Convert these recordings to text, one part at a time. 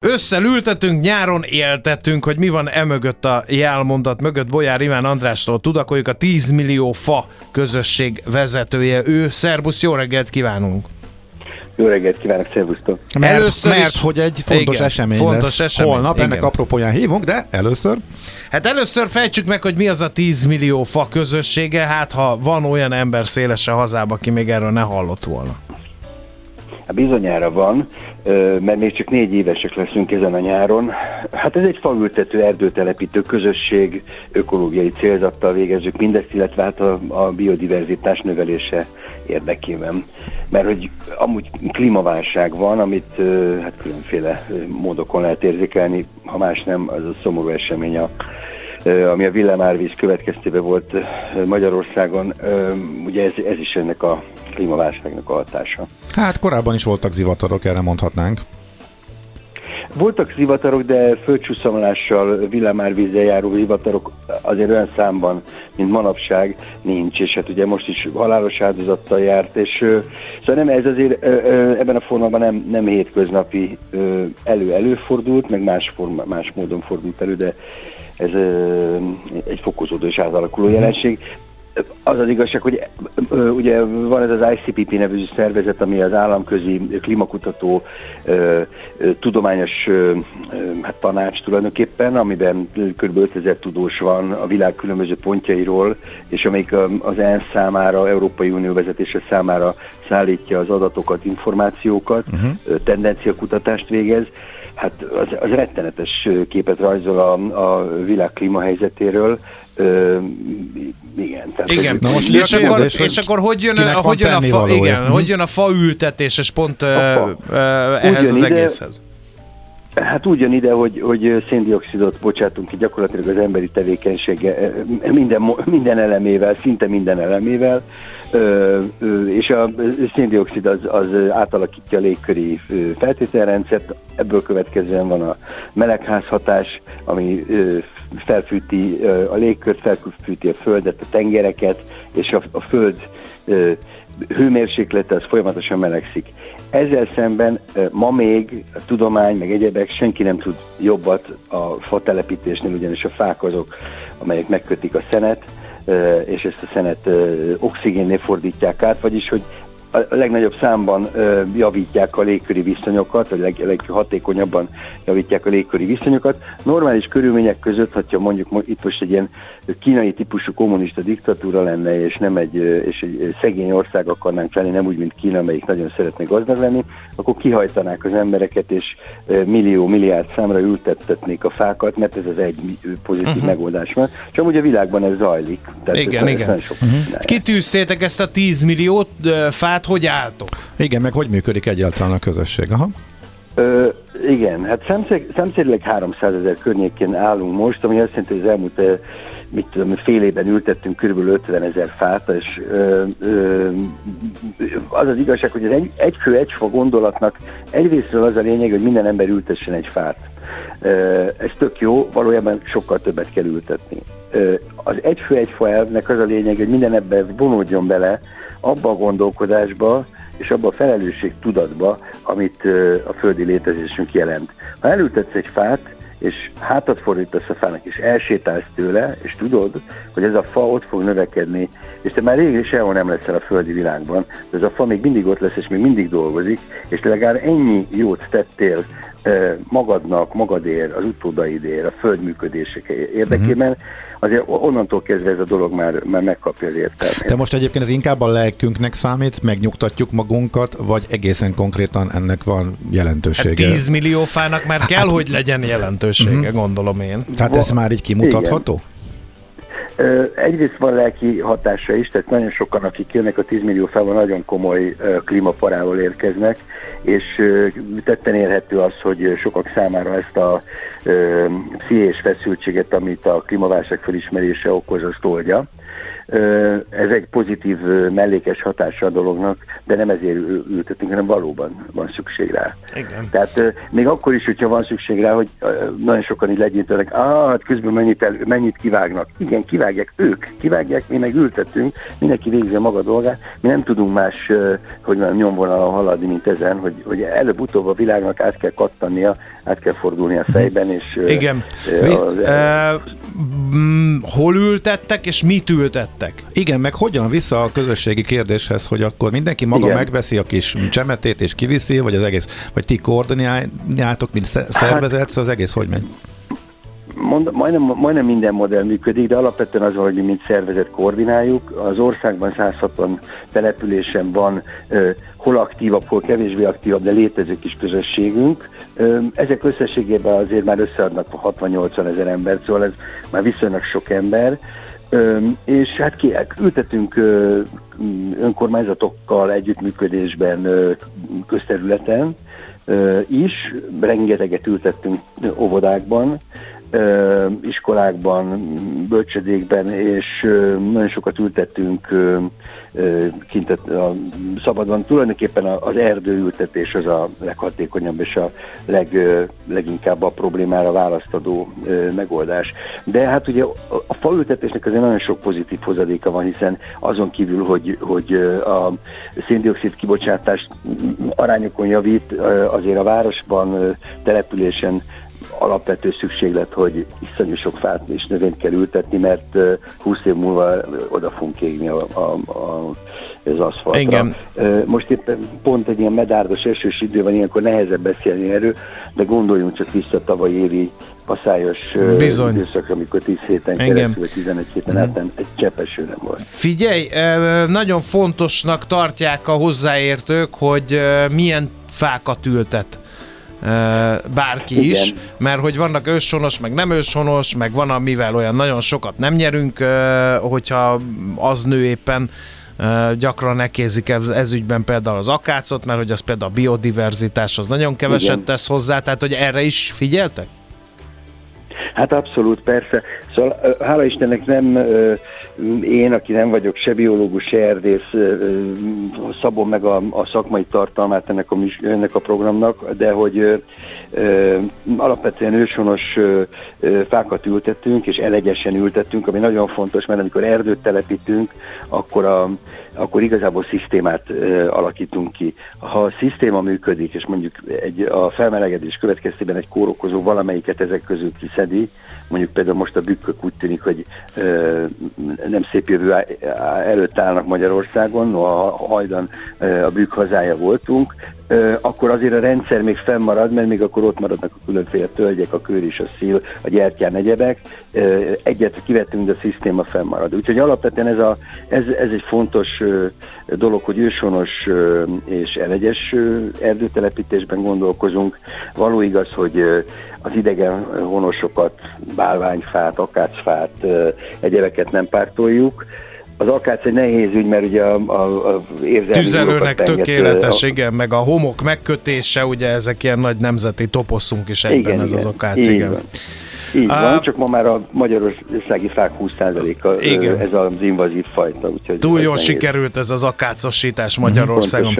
Ősszel ültetünk, nyáron éltetünk, hogy mi van emögött a jelmondat mögött. Bolyár Iván Andrástól tudakoljuk, a 10 millió fa közösség vezetője ő. Szerbusz, jó reggelt kívánunk! Jó reggelt kívánok, szervusztok! Mert hogy egy fontos esemény lesz holnap, igen. Ennek apropóján hívunk, de először... Hát először fejtsük meg, hogy mi az a 10 millió fa közössége, hát ha van olyan ember széles a hazában, aki még erről ne hallott volna. Bizonyára van, mert még csak 4 évesek leszünk ezen a nyáron. Hát ez egy faültető, erdőtelepítő közösség, ökológiai célzattal végezzük mindezt, illetve hát a biodiverzitás növelése érdekében. Mert hogy amúgy klímaválság van, amit hát különféle módokon lehet érzékelni, ha más nem, az a szomorú esemény, ami a villámárvíz következtében volt Magyarországon, ugye ez is ennek a klímaválságnak a hatása. Hát korábban is voltak zivatarok, erre mondhatnánk. Voltak zivatarok, de földcsúszomolással, villámárvízzel járó zivatarok azért olyan számban, mint manapság nincs, és hát ugye most is halálos áldozattal járt, és szóval nem, ez azért ebben a formában nem hétköznapi, előfordult, meg más módon fordult elő, de ez egy fokozódó és átalakuló jelenség. Az az igazság, hogy ugye van ez az ICPP nevű szervezet, ami az államközi klímakutató tudományos tanács tulajdonképpen, amiben kb. 5000 tudós van a világ különböző pontjairól, és amelyik az ENSZ számára, Európai Unió vezetése számára szállítja az adatokat, információkat, tendenciakutatást végez. Hát az rettenetes képet rajzol a világ klímahelyzetéről. Igen. Tehát igen. Na most és akkor hogy jön a faültetéses pont ehhez az egészhez? Hát úgy jön ide, hogy széndioxidot bocsátunk ki gyakorlatilag az emberi tevékenysége minden elemével, szinte minden elemével, és a széndioxid az átalakítja a légköri feltételrendszert, ebből következően van a melegházhatás, ami felfűti a légkört, felfűti a földet, a tengereket, és a föld hőmérséklete az folyamatosan melegszik. Ezzel szemben ma még a tudomány, meg egyebek, senki nem tud jobbat a fa telepítésnél, ugyanis a fák azok, amelyek megkötik a szenet, és ezt a szenet oxigénné fordítják át, vagyis hogy a legnagyobb számban javítják a légköri viszonyokat, vagy leghatékonyabban javítják a légköri viszonyokat. Normális körülmények között, ha mondjuk itt most egy ilyen kínai típusú kommunista diktatúra lenne, és egy szegény ország akarnánk lenni, nem úgy, mint Kína, amelyik nagyon szeretne gazdag lenni, akkor kihajtanák az embereket, és milliárd számra ültettetnék a fákat, mert ez az egy pozitív megoldás van. És amúgy a világban ez zajlik. Tehát igen. Kitűztétek ezt a 10 millió fát, hogy álltok? Igen, meg hogy működik egyáltalán a közösség? Aha. Igen, hát számszerűleg 300 000 környékén állunk most, ami azt jelenti, hogy az elmúlt fél évben ültettünk kb. 50 000 fát, és az az igazság, hogy az egy fő, egy fa gondolatnak egyrésztről az a lényeg, hogy minden ember ültessen egy fát. Ez tök jó, valójában sokkal többet kell ültetni. Az egy fő, egy fa elvnek az a lényeg, hogy minden ebben vonódjon bele abba a gondolkodásba, és abba a felelősség tudatba, amit a földi létezésünk jelent. Ha elültetsz egy fát, és hátat fordítasz a fának, és elsétálsz tőle, és tudod, hogy ez a fa ott fog növekedni, és te már rég sehol nem leszel a földi világban, de ez a fa még mindig ott lesz, és még mindig dolgozik, és te legalább ennyi jót tettél magadnak, magadért, az utódaidért, a föld működések érdekében, azért onnantól kezdve ez a dolog már megkapja az értelmét. De most egyébként ez inkább a lelkünknek számít, megnyugtatjuk magunkat, vagy egészen konkrétan ennek van jelentősége? Hát 10 millió fának már kell, hogy legyen jelentősége, gondolom én. Tehát ez már így kimutatható? Igen. Egyrészt van lelki hatása is, tehát nagyon sokan, akik jönnek a 10 millió fával, nagyon komoly klímaparával érkeznek, és tetten érhető az, hogy sokak számára ezt a pszichés feszültséget, amit a klímaválság felismerése okoz, azt oldja. Ez egy pozitív, mellékes hatása a dolognak, de nem ezért ültetünk, hanem valóban van szükség rá. Igen. Tehát még akkor is, hogyha van szükség rá, hogy nagyon sokan így legyintenek, hát közben mennyit kivágnak. Igen, ők kivágják, mi meg ültetünk, mindenki végzi a maga dolgát, mi nem tudunk más, hogy nyomvonalon haladni, mint ezen, hogy előbb-utóbb a világnak át kell kattannia át kell fordulni a fejben, és... Igen. Hol ültettek, és mit ültettek? Igen, meg hogyan vissza a közösségi kérdéshez, hogy akkor mindenki maga megveszi a kis csemetét és kiviszi, vagy az egész, vagy ti koordináljátok, mint szervezet, az egész hogy megy? Majdnem minden modell működik, de alapvetően az, hogy mi mint szervezet koordináljuk. Az országban 160 településen van hol aktívabb, hol kevésbé aktívabb, de létező kis közösségünk. Ezek összességében azért már összeadnak 60-80 ezer embert, szóval ez már viszonylag sok ember. És hát ültetünk önkormányzatokkal együttműködésben közterületen is, rengeteget ültettünk óvodákban, iskolákban, bölcsödékben, és nagyon sokat ültettünk kint a szabadban. Tulajdonképpen az erdőültetés az a leghatékonyabb és a leginkább a problémára választadó megoldás. De hát ugye a faültetésnek azért nagyon sok pozitív hozadéka van, hiszen azon kívül, hogy a szén-dioxid kibocsátás arányokon javít, azért a városban, településen alapvető szükséglet, hogy iszonyú sok fát és növényt kell ültetni, mert 20 év múlva oda fogunk égni az aszfaltra. Igen. Most éppen pont egy ilyen medárdos esős idő van, ilyenkor nehezebb beszélni erről, de gondoljunk csak vissza tavaly évi paszályos időszakra, amikor 10 héten keresztül, 11 héten át egy cseppeső nem volt. Figyelj, nagyon fontosnak tartják a hozzáértők, hogy milyen fákat ültet bárki is, mert hogy vannak őshonos, meg nem őshonos, meg van, amivel olyan nagyon sokat nem nyerünk, hogyha az nő éppen, gyakran nekézik ez ügyben például az akácot, mert hogy az például a biodiverzitás az nagyon keveset tesz hozzá, tehát hogy erre is figyeltek? Hát abszolút, persze. Szóval hála Istennek nem én, aki nem vagyok se biológus, se erdész, szabom meg a szakmai tartalmát ennek a programnak, de hogy alapvetően őshonos fákat ültettünk, és elegyesen ültettünk, ami nagyon fontos, mert amikor erdőt telepítünk, akkor igazából szisztémát alakítunk ki. Ha a szisztéma működik, és mondjuk a felmelegedés következtében egy kórokozó valamelyiket ezek közül kiszedi, mondjuk például most a bükkök úgy tűnik, hogy nem szép jövő előtt állnak Magyarországon, a hajdan a bükk hazája voltunk, akkor azért a rendszer még fennmarad, mert még akkor ott maradnak a különféle tölgyek, a kőr és a szil, a gyertyán, egyebek. Egyet kivettünk, de a szisztéma fennmarad. Úgyhogy alapvetően ez egy fontos dolog, hogy őshonos és elegyes erdőtelepítésben gondolkozunk. Való igaz, hogy az idegen honosokat, bálványfát, akácfát, egyebeket nem pártoljuk. Az akác egy nehéz ügy, mert ugye a érzelmi tüzelőnek tökéletes, igen, meg a homok megkötése, ugye ezek ilyen nagy nemzeti toposzunk is egyben, igen, ez az akác, igen. Így van, csak ma már a magyarországi fák 20%-a ez az invazív fajta. Úgyhogy túl jól sikerült ez az akácosítás Magyarországon.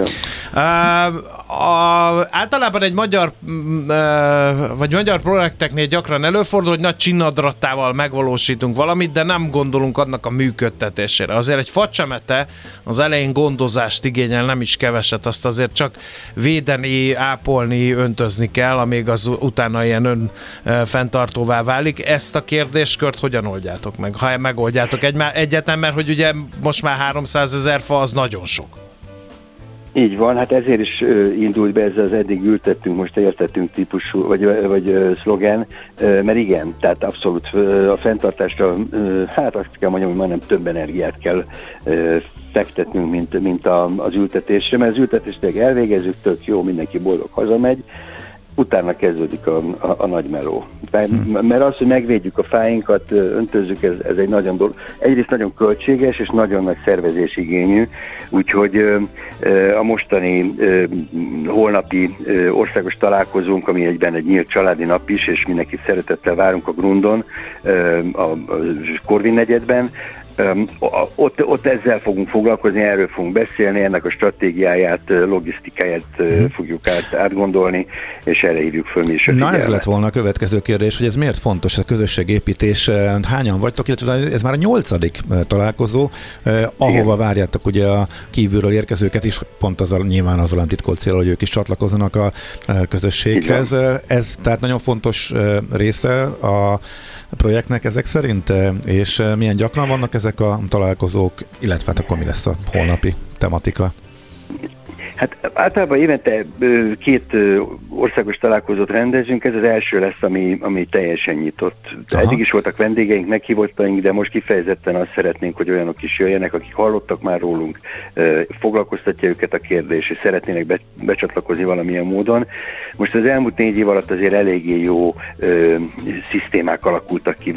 Általában egy magyar vagy magyar projekteknél gyakran előfordul, hogy nagy csinnadrattával megvalósítunk valamit, de nem gondolunk annak a működtetésére. Azért egy facsemete az elején gondozást igényel, nem is keveset, azt azért csak védeni, ápolni, öntözni kell, amíg az utána ilyen fenntartóvá válik. Ezt a kérdéskört hogyan oldjátok meg? Ha megoldjátok egyáltalán, mert hogy ugye most már 300 000 fa az nagyon sok. Így van, hát ezért is indult be ez az eddig ültettünk, most értettünk típusú, vagy szlogen, mert igen, tehát abszolút a fenntartásra, hát azt kell mondjam, hogy majdnem több energiát kell fektetnünk, mint az ültetésre, mert az ültetést elvégezzük, tök jó, mindenki boldog hazamegy, utána kezdődik a nagy meló. Mert az, hogy megvédjük a fáinkat, öntözzük, ez egy nagyon dolog. Egyrészt nagyon költséges, és nagyon nagy szervezésigényű, úgyhogy a mostani holnapi országos találkozónk, ami egyben egy nyílt családi nap is, és mindenkit szeretettel várunk a Grundon, a Korvin negyedben, Ott ezzel fogunk foglalkozni, erről fogunk beszélni, ennek a stratégiáját, logisztikáját fogjuk átgondolni, és erre hívjuk föl mi is a figyelmet. Na ez lett volna a következő kérdés, hogy ez miért fontos a közösségépítés, hányan vagytok, illetve ez már a 8. találkozó, ahova várjátok ugye a kívülről érkezőket is, pont nyilván azzal a titkolt cél, hogy ők is csatlakozzanak a közösséghez. Ez tehát nagyon fontos része a projektnek ezek szerint, és milyen gyakran vannak ezek a találkozók, illetve hát akkor mi lesz a holnapi tematika? Hát általában évente 2 országos találkozót rendezünk, ez az első lesz, ami teljesen nyitott. Aha. Eddig is voltak vendégeink, meghívottaink, de most kifejezetten azt szeretnénk, hogy olyanok is jöjjenek, akik hallottak már rólunk, foglalkoztatja őket a kérdés, és szeretnének becsatlakozni valamilyen módon. Most az elmúlt 4 év alatt azért eléggé jó szisztémák alakultak ki,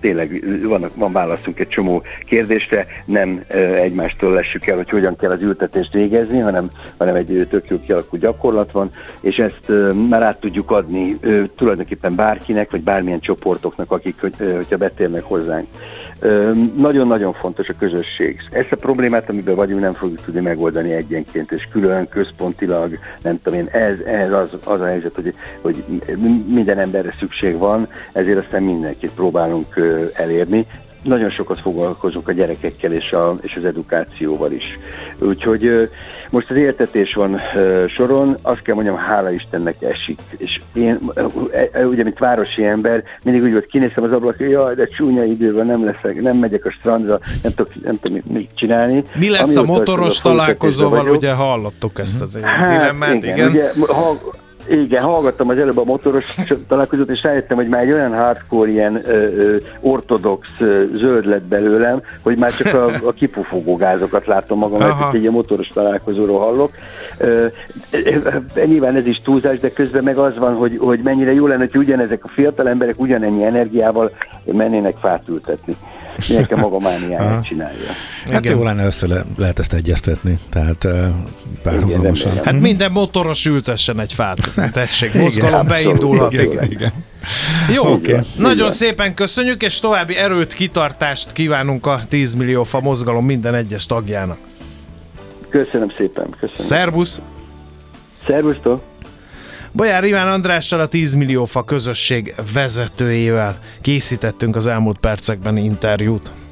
van válaszunk egy csomó kérdésre, nem egymástól lessük el, hogy hogyan kell az ültetést végezni, hanem egy tök jó kialakult gyakorlat van, és ezt már át tudjuk adni tulajdonképpen bárkinek, vagy bármilyen csoportoknak, akik, hogyha betérnek hozzánk. Nagyon-nagyon fontos a közösség. Ezt a problémát, amiben vagyunk, nem fogjuk tudni megoldani egyenként, és külön, központilag, nem tudom én, ez az a helyzet, hogy minden emberre szükség van, ezért aztán mindenkit próbálunk elérni. Nagyon sokat foglalkozunk a gyerekekkel és az edukációval is. Úgyhogy most az értetés van soron, azt kell mondjam, hála Istennek esik. És én, ugye, mint városi ember, mindig úgy volt, kinéztem az ablakon, hogy jaj, de csúnya idő van, nem megyek a strandra, nem tudom mit csinálni. Mi lesz a motoros találkozóval, ugye hallottuk ezt az dilemmát, igen. Ugye, igen, hallgattam az előbb a motoros találkozót, és rájöttem, hogy már egy olyan hardcore, ilyen ortodox zöld lett belőlem, hogy már csak a kipufogó gázokat látom magam, mert egy motoros találkozóról hallok. Nyilván ez is túlzás, de közben meg az van, hogy mennyire jó lenne, hogy ugyanezek a fiatal emberek ugyanennyi energiával mennének fát ültetni. Mindenki maga mániáját csinálja. Hát jó lenne, lehet ezt egyeztetni, tehát párhuzamosan. Hát minden motoros ültessen egy fát. Tessék, mozgalom beindulhat. Igen. Jó, okay. Nagyon szépen köszönjük, és további erőt, kitartást kívánunk a 10 millió fa mozgalom minden egyes tagjának. Köszönöm szépen. Köszönöm. Szervusz! Szervusztok! Bolyár Iván Andrással, a 10 millió fa közösség vezetőjével készítettünk az elmúlt percekben interjút.